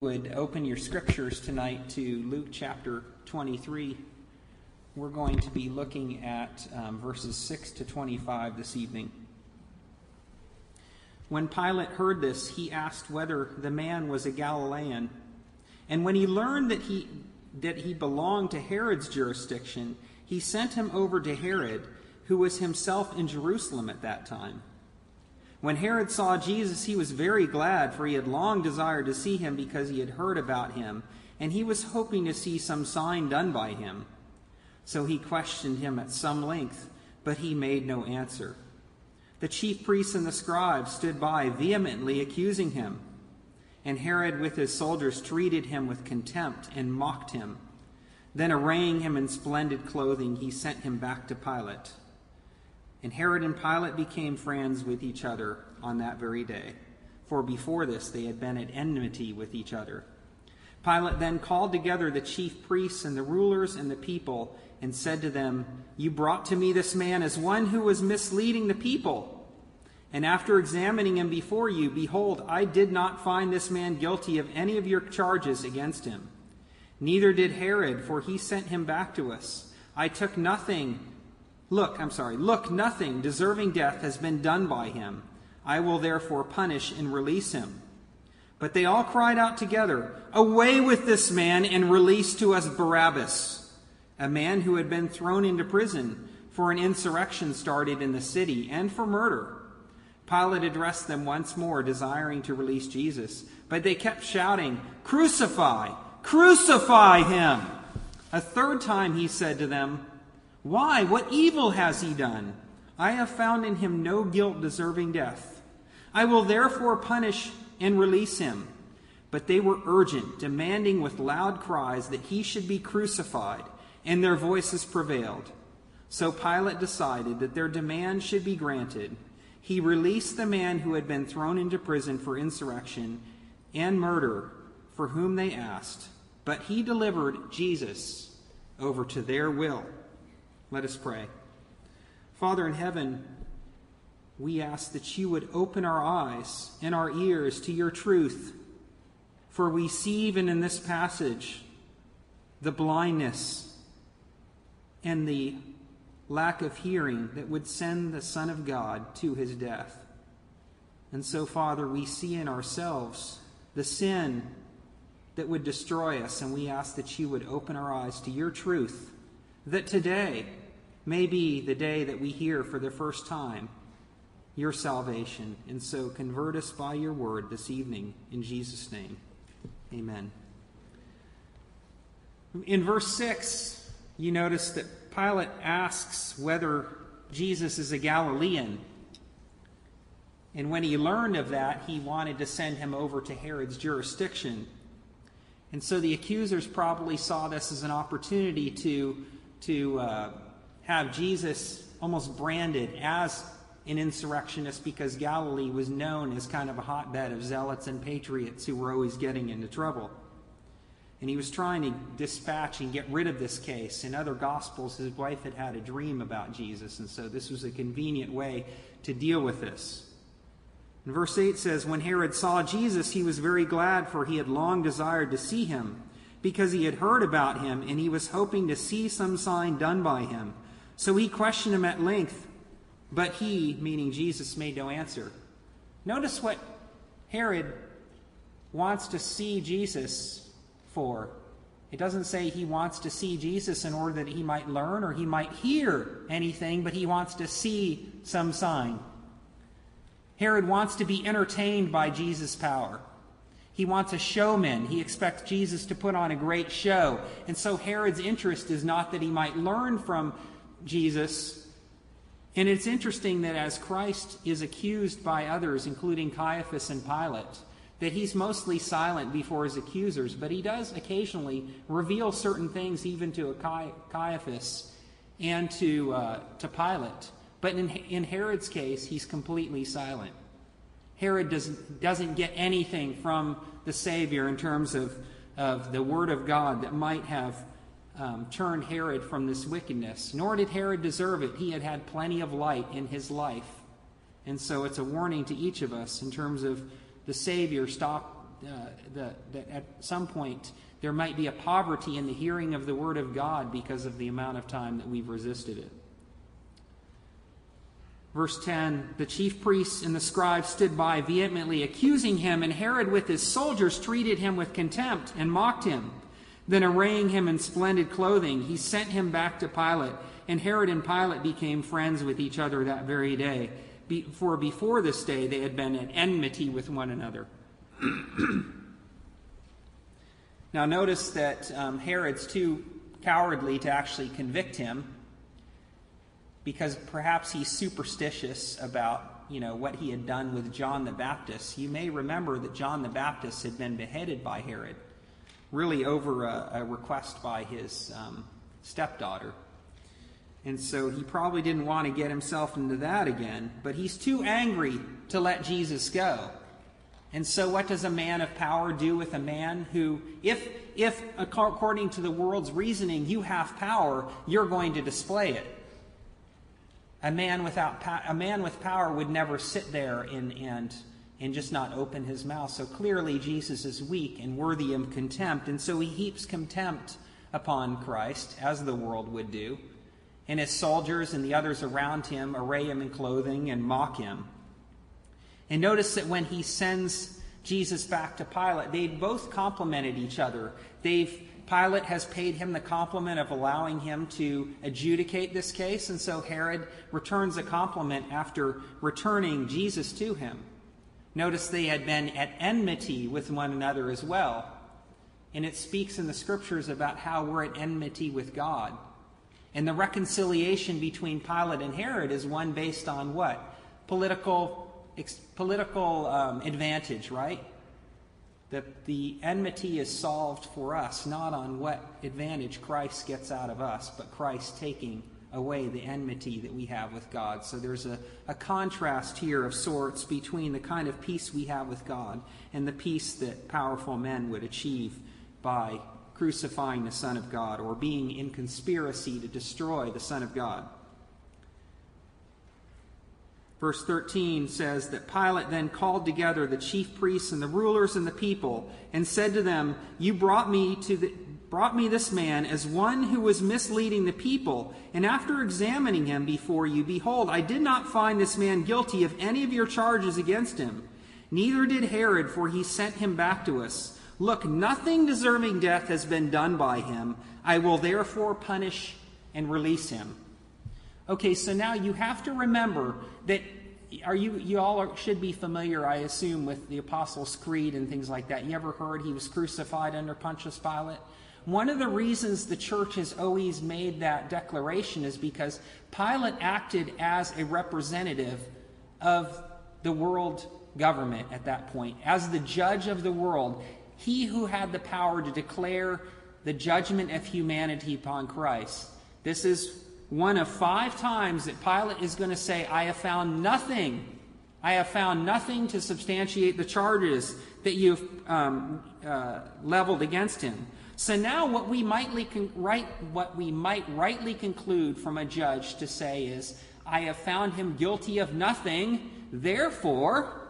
Would open your scriptures tonight to Luke chapter 23. We're going to be looking at verses 6 to 25 this evening. When Pilate heard this, he asked whether the man was a Galilean. And when he learned that he belonged to Herod's jurisdiction, he sent him over to Herod, who was himself in Jerusalem at that time. When Herod saw Jesus, he was very glad, for he had long desired to see him because he had heard about him, and he was hoping to see some sign done by him. So he questioned him at some length, but he made no answer. The chief priests and the scribes stood by, vehemently accusing him. And Herod with his soldiers treated him with contempt and mocked him. Then arraying him in splendid clothing, he sent him back to Pilate. And Herod and Pilate became friends with each other on that very day, for before this they had been at enmity with each other. Pilate then called together the chief priests and the rulers and the people and said to them, "You brought to me this man as one who was misleading the people. And after examining him before you, behold, I did not find this man guilty of any of your charges against him. Neither did Herod, for he sent him back to us. Look, nothing deserving death has been done by him. I will therefore punish and release him." But they all cried out together, "Away with this man and release to us Barabbas, a man who had been thrown into prison for an insurrection started in the city and for murder." Pilate addressed them once more, desiring to release Jesus, but they kept shouting, "Crucify! Crucify him!" A third time he said to them, "Why? What evil has he done? I have found in him no guilt deserving death. I will therefore punish and release him." But they were urgent, demanding with loud cries that he should be crucified, and their voices prevailed. So Pilate decided that their demand should be granted. He released the man who had been thrown into prison for insurrection and murder, for whom they asked, but he delivered Jesus over to their will. Let us pray. Father in heaven, we ask that you would open our eyes and our ears to your truth. For we see even in this passage the blindness and the lack of hearing that would send the Son of God to his death. And so, Father, we see in ourselves the sin that would destroy us, and we ask that you would open our eyes to your truth, that today may be the day that we hear for the first time your salvation. And so convert us by your word this evening. In Jesus' name, amen. In verse 6, you notice that Pilate asks whether Jesus is a Galilean. And when he learned of that, he wanted to send him over to Herod's jurisdiction. And so the accusers probably saw this as an opportunity to have Jesus almost branded as an insurrectionist, because Galilee was known as kind of a hotbed of zealots and patriots who were always getting into trouble. And he was trying to dispatch and get rid of this case. In other Gospels, his wife had had a dream about Jesus, and so this was a convenient way to deal with this. And verse 8 says, "When Herod saw Jesus, he was very glad, for he had long desired to see him, because he had heard about him, and he was hoping to see some sign done by him. So he questioned him at length, but he," meaning Jesus, "made no answer." Notice what Herod wants to see Jesus for. It doesn't say he wants to see Jesus in order that he might learn or he might hear anything, but he wants to see some sign. Herod wants to be entertained by Jesus' power. He wants a showman. He expects Jesus to put on a great show. And so Herod's interest is not that he might learn from Jesus. And it's interesting that as Christ is accused by others, including Caiaphas and Pilate, that he's mostly silent before his accusers, but he does occasionally reveal certain things even to Caiaphas and to Pilate. But in Herod's case, he's completely silent. Herod doesn't get anything from the Savior in terms of the Word of God that might have turned Herod from this wickedness. Nor did Herod deserve it. He had had plenty of light in his life. And so it's a warning to each of us in terms of the Savior that at some point there might be a poverty in the hearing of the Word of God because of the amount of time that we've resisted it. Verse 10, the chief priests and the scribes stood by vehemently accusing him, and Herod with his soldiers treated him with contempt and mocked him. Then arraying him in splendid clothing, he sent him back to Pilate, and Herod and Pilate became friends with each other that very day. For before this day they had been at enmity with one another. Now notice that Herod's too cowardly to actually convict him, because perhaps he's superstitious about, what he had done with John the Baptist. You may remember that John the Baptist had been beheaded by Herod, really over a request by his stepdaughter. And so he probably didn't want to get himself into that again, but he's too angry to let Jesus go. And so what does a man of power do with a man who, if according to the world's reasoning you have power, you're going to display it? A man with power would never sit there and just not open his mouth. So clearly Jesus is weak and worthy of contempt, and so he heaps contempt upon Christ, as the world would do. And his soldiers and the others around him array him in clothing and mock him. And notice that when he sends Jesus back to Pilate, they both complimented each other. Pilate has paid him the compliment of allowing him to adjudicate this case, and so Herod returns a compliment after returning Jesus to him. Notice they had been at enmity with one another as well. And it speaks in the Scriptures about how we're at enmity with God. And the reconciliation between Pilate and Herod is one based on what? Political advantage, right? That the enmity is solved for us, not on what advantage Christ gets out of us, but Christ taking away the enmity that we have with God. So there's a contrast here of sorts between the kind of peace we have with God and the peace that powerful men would achieve by crucifying the Son of God, or being in conspiracy to destroy the Son of God. Verse 13 says that Pilate then called together the chief priests and the rulers and the people and said to them, "You brought me this man as one who was misleading the people, and after examining him before you, behold, I did not find this man guilty of any of your charges against him. Neither did Herod, for he sent him back to us. Look, nothing deserving death has been done by him. I will therefore punish and release him." Okay, so now you have to remember that you all should be familiar, I assume, with the Apostles' Creed and things like that. You ever heard he was crucified under Pontius Pilate? One of the reasons the church has always made that declaration is because Pilate acted as a representative of the world government at that point, as the judge of the world. He who had the power to declare the judgment of humanity upon Christ. This is one of 5 times that Pilate is going to say, I have found nothing to substantiate the charges that you've leveled against him. So now what we might rightly conclude from a judge to say is, I have found him guilty of nothing, therefore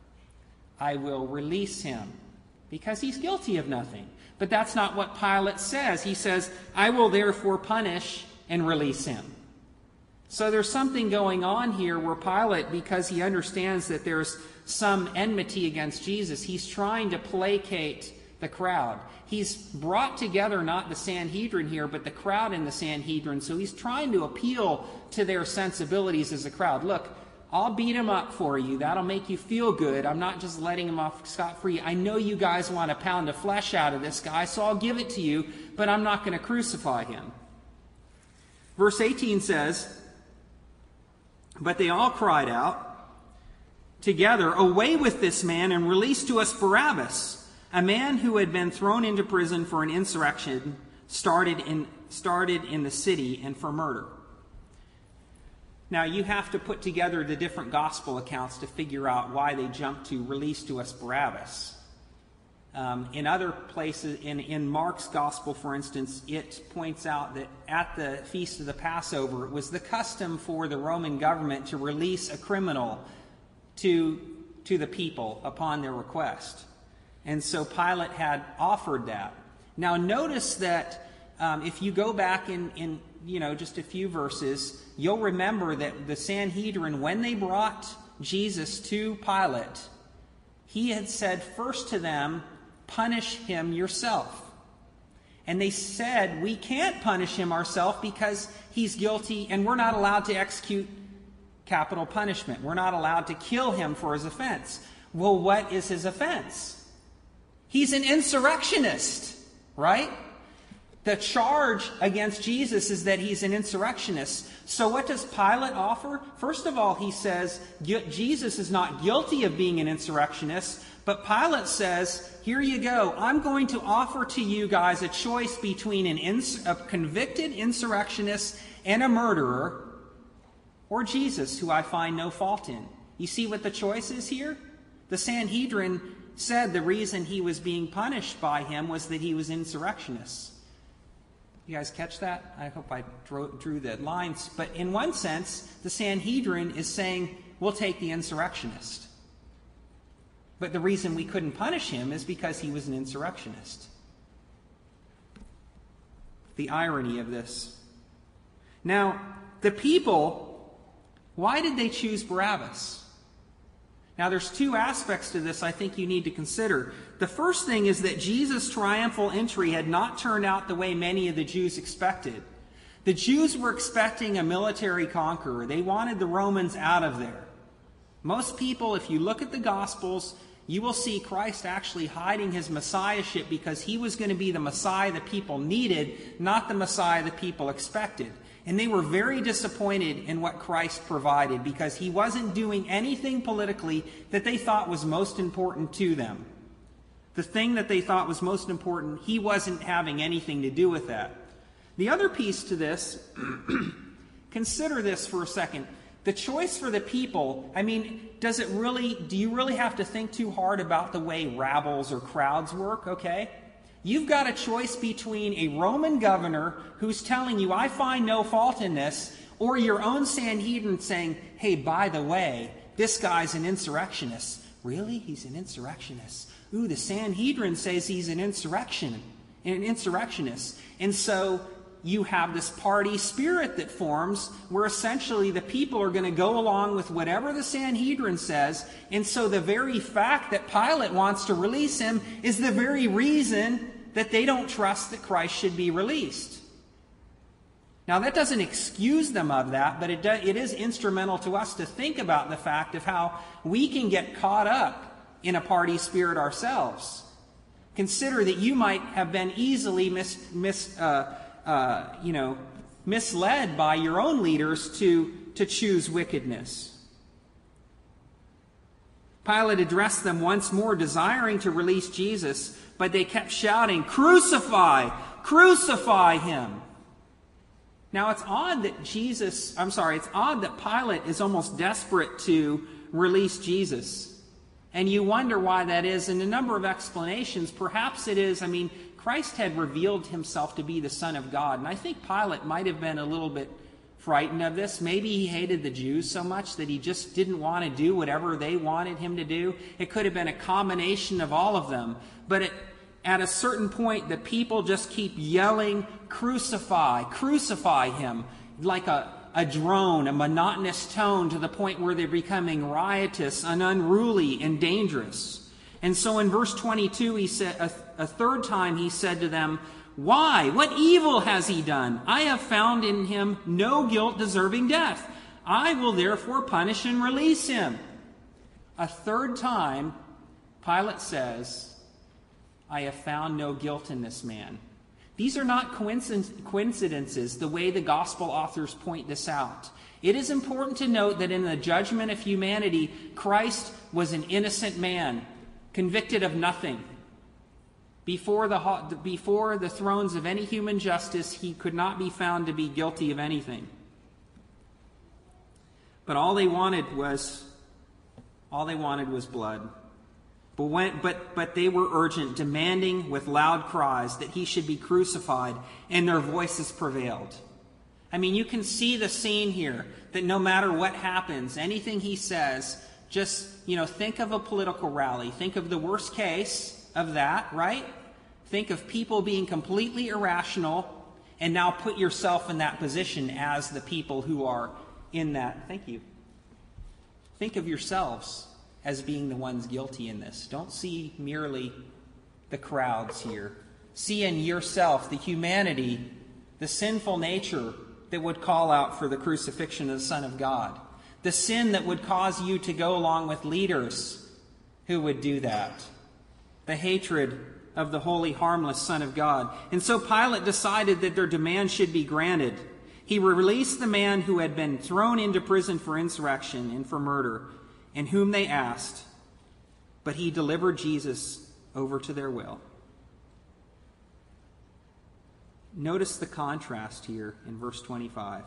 I will release him, because he's guilty of nothing. But that's not what Pilate says. He says, I will therefore punish and release him. So there's something going on here where Pilate, because he understands that there's some enmity against Jesus, he's trying to placate the crowd. He's brought together not the Sanhedrin here, but the crowd in the Sanhedrin. So he's trying to appeal to their sensibilities as a crowd. Look, I'll beat him up for you. That'll make you feel good. I'm not just letting him off scot-free. I know you guys want a pound of flesh out of this guy, so I'll give it to you, but I'm not going to crucify him. Verse 18 says, but they all cried out together, away with this man and release to us Barabbas, a man who had been thrown into prison for an insurrection started in the city and for murder. Now, you have to put together the different gospel accounts to figure out why they jumped to release to us Barabbas. In other places, in Mark's gospel, for instance, it points out that at the feast of the Passover, it was the custom for the Roman government to release a criminal to the people upon their request. And so Pilate had offered that. Now notice that if you go back in just a few verses, you'll remember that the Sanhedrin, when they brought Jesus to Pilate, he had said first to them, "Punish him yourself." And they said, "We can't punish him ourselves because he's guilty and we're not allowed to execute capital punishment. We're not allowed to kill him for his offense." Well, what is his offense? He's an insurrectionist, right? The charge against Jesus is that he's an insurrectionist. So what does Pilate offer? First of all, he says Jesus is not guilty of being an insurrectionist, but Pilate says, here you go. I'm going to offer to you guys a choice between a convicted insurrectionist and a murderer, or Jesus, who I find no fault in. You see what the choice is here? The Sanhedrin said the reason he was being punished by him was that he was insurrectionist. You guys catch that? I hope I drew the lines. But in one sense, the Sanhedrin is saying, we'll take the insurrectionist. But the reason we couldn't punish him is because he was an insurrectionist. The irony of this. Now, the people, why did they choose Barabbas? Now, there's two aspects to this I think you need to consider. The first thing is that Jesus' triumphal entry had not turned out the way many of the Jews expected. The Jews were expecting a military conqueror. They wanted the Romans out of there. Most people, if you look at the Gospels, you will see Christ actually hiding his messiahship because he was going to be the Messiah the people needed, not the Messiah the people expected. And they were very disappointed in what Christ provided because he wasn't doing anything politically that they thought was most important to them. The thing that they thought was most important, he wasn't having anything to do with that. The other piece to this, consider this for a second. The choice for the people, do you really have to think too hard about the way rabbles or crowds work, okay? You've got a choice between a Roman governor who's telling you, I find no fault in this, or your own Sanhedrin saying, hey, by the way, this guy's an insurrectionist. Really? He's an insurrectionist. Ooh, the Sanhedrin says he's an insurrectionist. And so you have this party spirit that forms where essentially the people are going to go along with whatever the Sanhedrin says. And so the very fact that Pilate wants to release him is the very reason that they don't trust that Christ should be released. Now, that doesn't excuse them of that, but it is instrumental to us to think about the fact of how we can get caught up in a party spirit ourselves. Consider that you might have been easily misled by your own leaders to choose wickedness. Pilate addressed them once more, desiring to release Jesus, but they kept shouting, "Crucify! Crucify him!" Now it's odd that Pilate is almost desperate to release Jesus. And you wonder why that is, and a number of explanations. Perhaps it is, Christ had revealed himself to be the Son of God. And I think Pilate might have been a little bit frightened of this. Maybe he hated the Jews so much that he just didn't want to do whatever they wanted him to do. It could have been a combination of all of them. But at a certain point, the people just keep yelling, "Crucify, crucify him," like a drone, a monotonous tone, to the point where they're becoming riotous and unruly and dangerous. And so in verse 22, he said, a third time he said to them, "Why? What evil has he done? I have found in him no guilt deserving death. I will therefore punish and release him." A third time, Pilate says, "I have found no guilt in this man." These are not coincidences, the way the gospel authors point this out. It is important to note that in the judgment of humanity, Christ was an innocent man, convicted of nothing. Before the thrones of any human justice, he could not be found to be guilty of anything. But all they wanted was blood. But they were urgent, demanding with loud cries that he should be crucified, and their voices prevailed. You can see the scene here, that no matter what happens, anything he says, just, think of a political rally. Think of the worst case, of that, right? Think of people being completely irrational, and now put yourself in that position as the people who are in that. Thank you. Think of yourselves as being the ones guilty in this. Don't see merely the crowds here. See in yourself the humanity, the sinful nature that would call out for the crucifixion of the Son of God. The sin that would cause you to go along with leaders who would do that. The hatred of the holy, harmless Son of God. And so Pilate decided that their demand should be granted. He released the man who had been thrown into prison for insurrection and for murder, and whom they asked, but he delivered Jesus over to their will. Notice the contrast here in verse 25.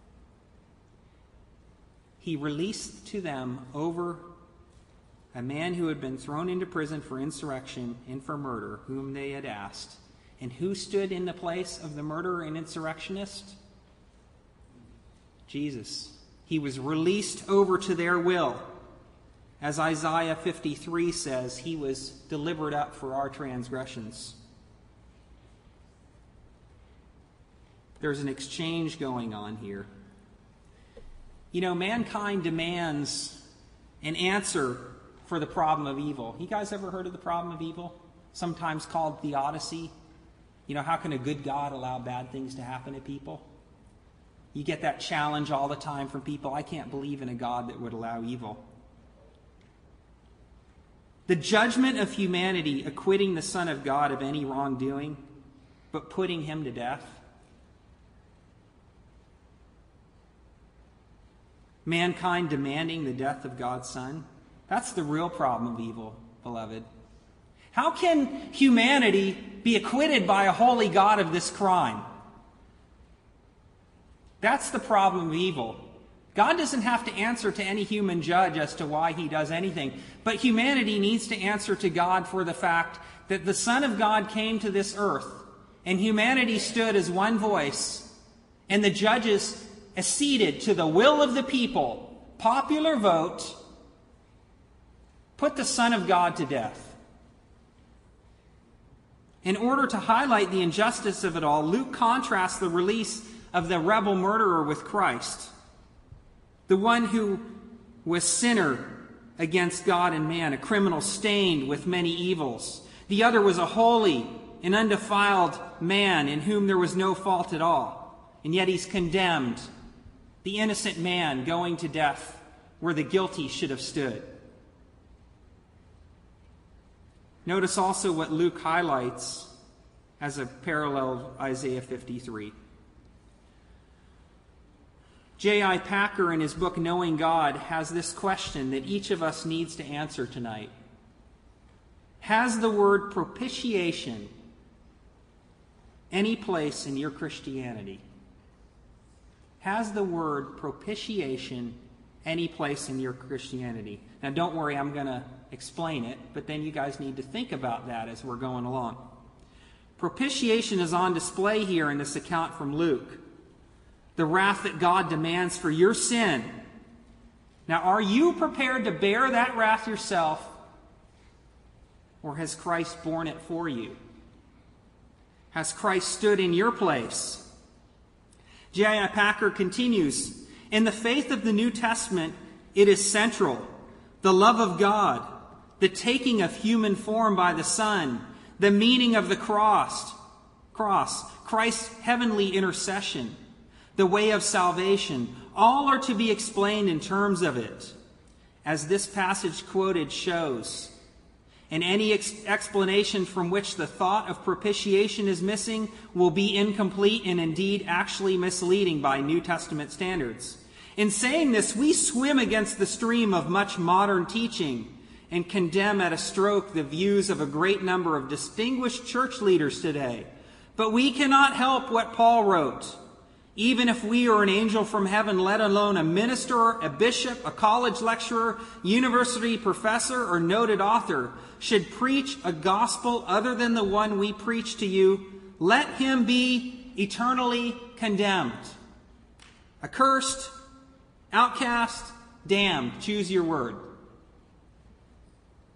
He released to them over a man who had been thrown into prison for insurrection and for murder, whom they had asked. And who stood in the place of the murderer and insurrectionist? Jesus. He was released over to their will. As Isaiah 53 says, he was delivered up for our transgressions. There's an exchange going on here. You know, mankind demands an answer for the problem of evil. You guys ever heard of the problem of evil? Sometimes called theodicy. You know, how can a good God allow bad things to happen to people? You get that challenge all the time from people. I can't believe in a God that would allow evil. The judgment of humanity acquitting the Son of God of any wrongdoing, but putting him to death. Mankind demanding the death of God's Son. That's the real problem of evil, beloved. How can humanity be acquitted by a holy God of this crime? That's the problem of evil. God doesn't have to answer to any human judge as to why he does anything. But humanity needs to answer to God for the fact that the Son of God came to this earth, and humanity stood as one voice, and the judges acceded to the will of the people, popular vote, put the Son of God to death. In order to highlight the injustice of it all, Luke contrasts the release of the rebel murderer with Christ, the one who was sinner against God and man, a criminal stained with many evils. The other was a holy and undefiled man in whom there was no fault at all, and yet he's condemned, the innocent man going to death where the guilty should have stood. Notice also what Luke highlights as a parallel of Isaiah 53. J.I. Packer, in his book Knowing God, has this question that each of us needs to answer tonight. Has the word propitiation any place in your Christianity? Has the word propitiation any place in your Christianity? Now, don't worry, I'm going to explain it, but then you guys need to think about that as we're going along. Propitiation is on display here in this account from Luke. The wrath that God demands for your sin. Now, are you prepared to bear that wrath yourself, or has Christ borne it for you? Has Christ stood in your place? J.I. Packer continues, in the faith of the New Testament, it is central. The love of God, the taking of human form by the Son, the meaning of the cross, Christ's heavenly intercession, the way of salvation, all are to be explained in terms of it, as this passage quoted shows. And any explanation from which the thought of propitiation is missing will be incomplete and indeed actually misleading by New Testament standards. In saying this, we swim against the stream of much modern teaching and condemn at a stroke the views of a great number of distinguished church leaders today. But we cannot help what Paul wrote. Even if we are an angel from heaven, let alone a minister, a bishop, a college lecturer, university professor, or noted author, should preach a gospel other than the one we preach to you, let him be eternally condemned. Accursed, outcast, damned. Choose your word.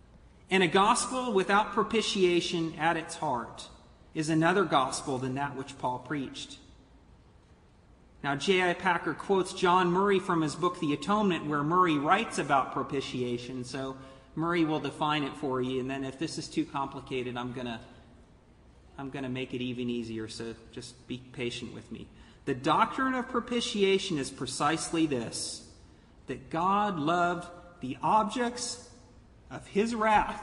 And a gospel without propitiation at its heart is another gospel than that which Paul preached. Now, J.I. Packer quotes John Murray from his book, The Atonement, where Murray writes about propitiation. So Murray will define it for you, and then if this is too complicated, I'm going to make it even easier, so just be patient with me. The doctrine of propitiation is precisely this, that God loved the objects of his wrath,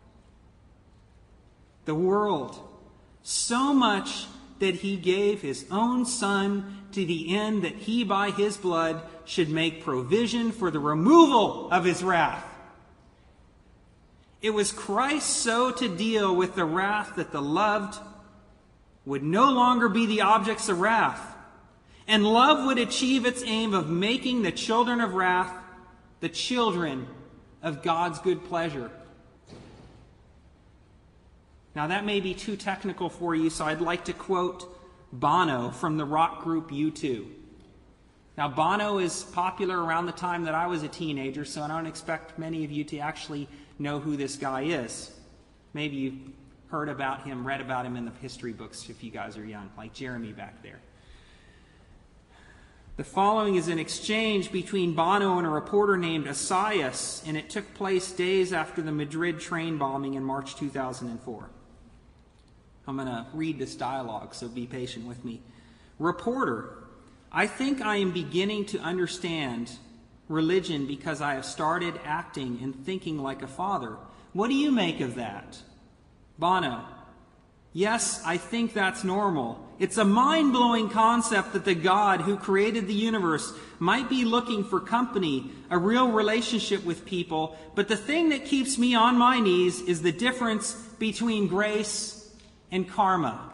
the world, so much that he gave his own Son to the end that he by his blood should make provision for the removal of his wrath. It was Christ so to deal with the wrath that the loved would no longer be the objects of wrath, and love would achieve its aim of making the children of wrath the children of God's good pleasure. Now that may be too technical for you, so I'd like to quote Bono from the rock group U2. Now Bono is popular around the time that I was a teenager, so I don't expect many of you to actually know who this guy is. Maybe you've heard about him, read about him in the history books if you guys are young, like Jeremy back there. The following is an exchange between Bono and a reporter named Assayas, and it took place days after the Madrid train bombing in March 2004. I'm going to read this dialogue, so be patient with me. Reporter, I think I am beginning to understand religion because I have started acting and thinking like a father. What do you make of that? Bono, yes, I think that's normal. It's a mind-blowing concept that the God who created the universe might be looking for company, a real relationship with people, but the thing that keeps me on my knees is the difference between grace and karma.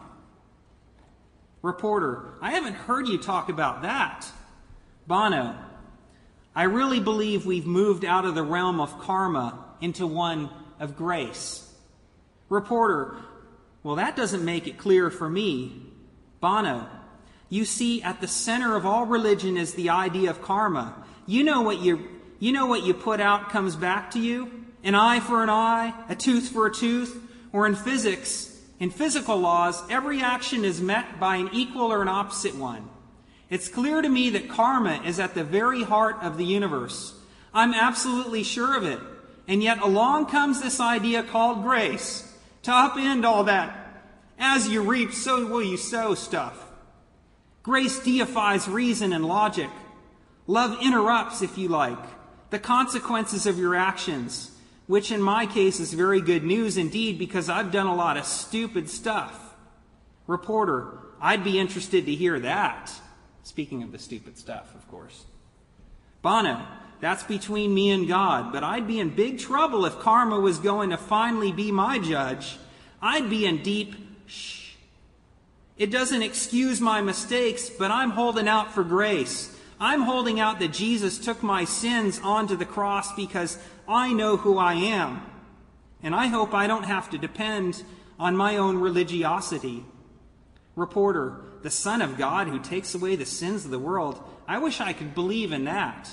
Reporter, I haven't heard you talk about that. Bono, I really believe we've moved out of the realm of karma into one of grace. Reporter, well, that doesn't make it clear for me. Bono, you see, at the center of all religion is the idea of karma. You know what you put out comes back to you? An eye for an eye, a tooth for a tooth, or in physics, in physical laws, every action is met by an equal or an opposite one. It's clear to me that karma is at the very heart of the universe. I'm absolutely sure of it. And yet along comes this idea called grace to upend all that. As you reap, so will you sow stuff. Grace deifies reason and logic. Love interrupts, if you like, the consequences of your actions, which in my case is very good news indeed because I've done a lot of stupid stuff. Reporter, I'd be interested to hear that. Speaking of the stupid stuff, of course. Bono, that's between me and God, but I'd be in big trouble if karma was going to finally be my judge. I'd be in deep shh. It doesn't excuse my mistakes, but I'm holding out for grace. I'm holding out that Jesus took my sins onto the cross because I know who I am. And I hope I don't have to depend on my own religiosity. Reporter, the Son of God who takes away the sins of the world, I wish I could believe in that.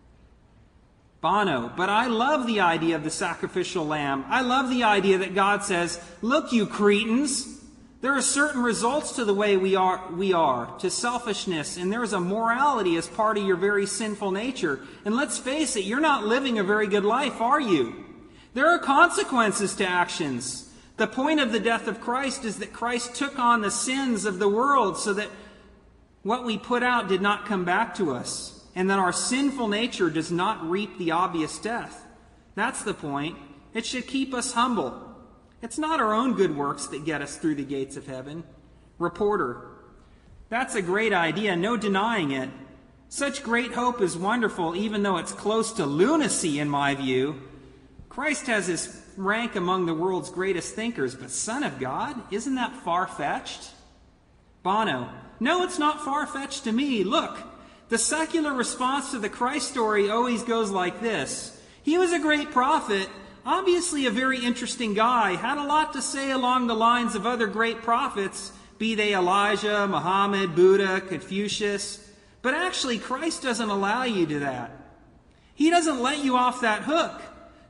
Bono, but I love the idea of the sacrificial lamb. I love the idea that God says, look, you cretins, there are certain results to the way we are, to selfishness, and there's a morality as part of your very sinful nature. And let's face it, you're not living a very good life, are you? There are consequences to actions. The point of the death of Christ is that Christ took on the sins of the world so that what we put out did not come back to us, and that our sinful nature does not reap the obvious death. That's the point. It should keep us humble. It's not our own good works that get us through the gates of heaven. Reporter, that's a great idea, no denying it. Such great hope is wonderful, even though it's close to lunacy in my view. Christ has his rank among the world's greatest thinkers, but Son of God, isn't that far-fetched? Bono, no, it's not far-fetched to me. Look, the secular response to the Christ story always goes like this. He was a great prophet, obviously a very interesting guy, had a lot to say along the lines of other great prophets, be they Elijah, Muhammad, Buddha, Confucius. But actually, Christ doesn't allow you to that. He doesn't let you off that hook.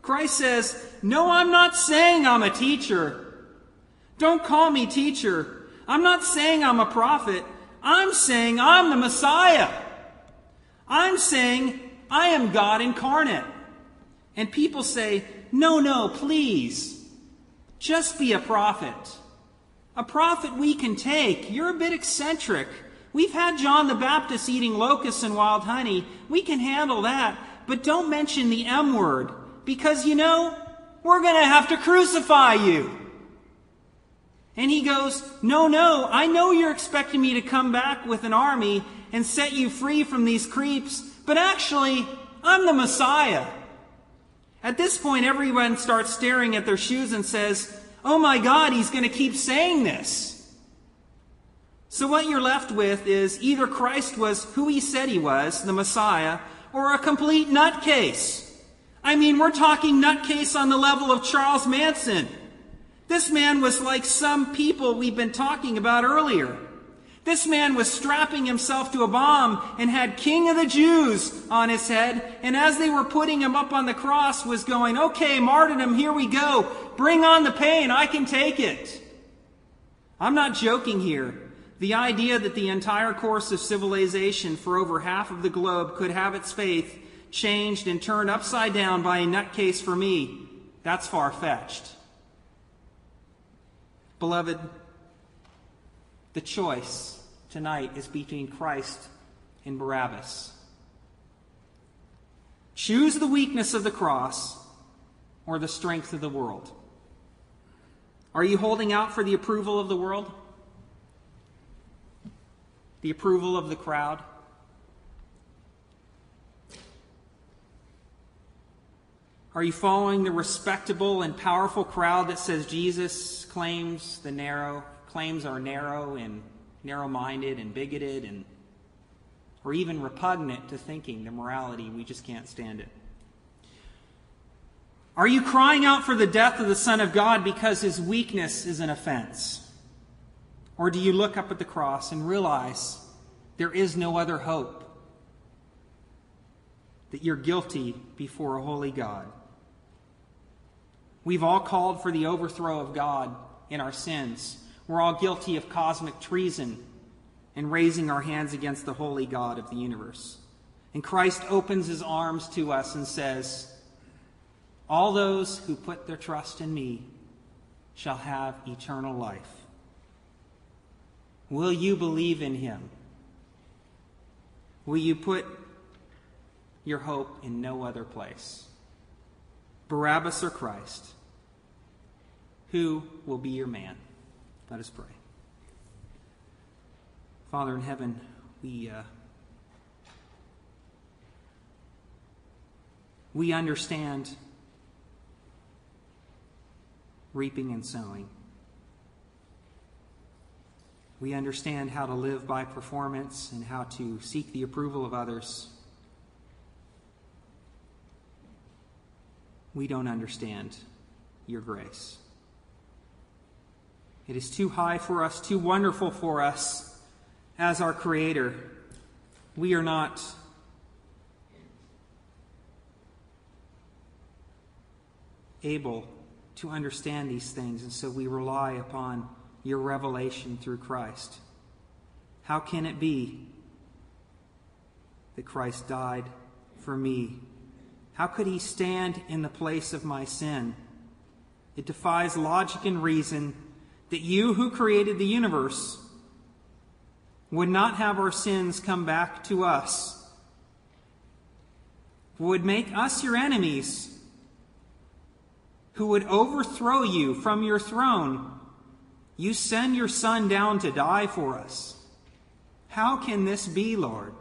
Christ says, no, I'm not saying I'm a teacher. Don't call me teacher. I'm not saying I'm a prophet. I'm saying I'm the Messiah. I'm saying I am God incarnate. And people say, no, please. Just be a prophet. A prophet we can take. You're a bit eccentric. We've had John the Baptist eating locusts and wild honey. We can handle that. But don't mention the M word. Because, we're going to have to crucify you. And he goes, no, I know you're expecting me to come back with an army and set you free from these creeps, but actually, I'm the Messiah. At this point, everyone starts staring at their shoes and says, oh my God, he's going to keep saying this. So what you're left with is either Christ was who he said he was, the Messiah, or a complete nutcase. I mean, we're talking nutcase on the level of Charles Manson. This man was like some people we've been talking about earlier. This man was strapping himself to a bomb and had King of the Jews on his head. And as they were putting him up on the cross was going, okay, martyrdom, here we go. Bring on the pain. I can take it. I'm not joking here. The idea that the entire course of civilization for over half of the globe could have its faith changed and turned upside down by a nutcase for me, that's far-fetched. Beloved, the choice tonight is between Christ and Barabbas. Choose the weakness of the cross or the strength of the world. Are you holding out for the approval of the world? The approval of the crowd? Are you following the respectable and powerful crowd that says Jesus claims are narrow and narrow-minded and bigoted or even repugnant to thinking the morality, we just can't stand it? Are you crying out for the death of the Son of God because his weakness is an offense? Or do you look up at the cross and realize there is no other hope, that you're guilty before a holy God? We've all called for the overthrow of God in our sins. We're all guilty of cosmic treason and raising our hands against the holy God of the universe. And Christ opens his arms to us and says, all those who put their trust in me shall have eternal life. Will you believe in him? Will you put your hope in no other place? Barabbas or Christ? Who will be your man? Let us pray. Father in heaven, we understand reaping and sowing. We understand how to live by performance and how to seek the approval of others. We don't understand your grace. It is too high for us, too wonderful for us as our Creator. We are not able to understand these things, and so we rely upon your revelation through Christ. How can it be that Christ died for me? How could he stand in the place of my sin? It defies logic and reason that you who created the universe would not have our sins come back to us, would make us your enemies, who would overthrow you from your throne. You send your Son down to die for us. How can this be, Lord?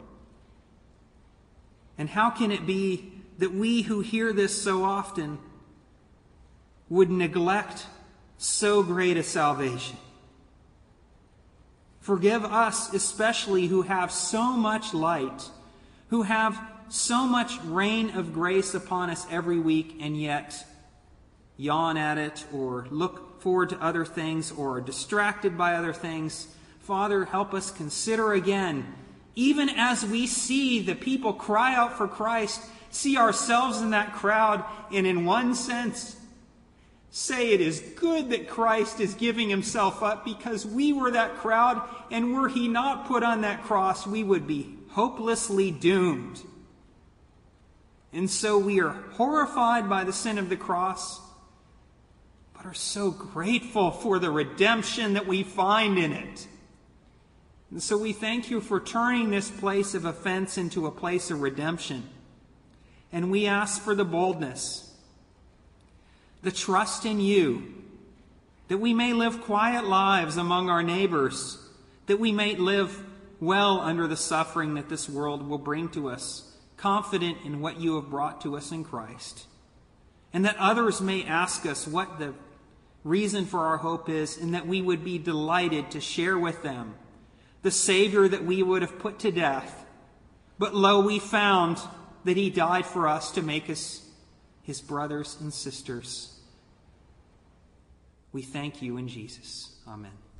And how can it be that we who hear this so often would neglect so great a salvation? Forgive us especially who have so much light, who have so much rain of grace upon us every week, and yet yawn at it or look forward to other things or are distracted by other things. Father, help us consider again even as we see the people cry out for Christ, see ourselves in that crowd, and in one sense, say it is good that Christ is giving himself up because we were that crowd, and were he not put on that cross, we would be hopelessly doomed. And so we are horrified by the sin of the cross, but are so grateful for the redemption that we find in it. And so we thank you for turning this place of offense into a place of redemption. And we ask for the boldness, the trust in you, that we may live quiet lives among our neighbors, that we may live well under the suffering that this world will bring to us, confident in what you have brought to us in Christ. And that others may ask us what the reason for our hope is, and that we would be delighted to share with them the Savior that we would have put to death. But lo, we found that he died for us to make us his brothers and sisters. We thank you in Jesus. Amen.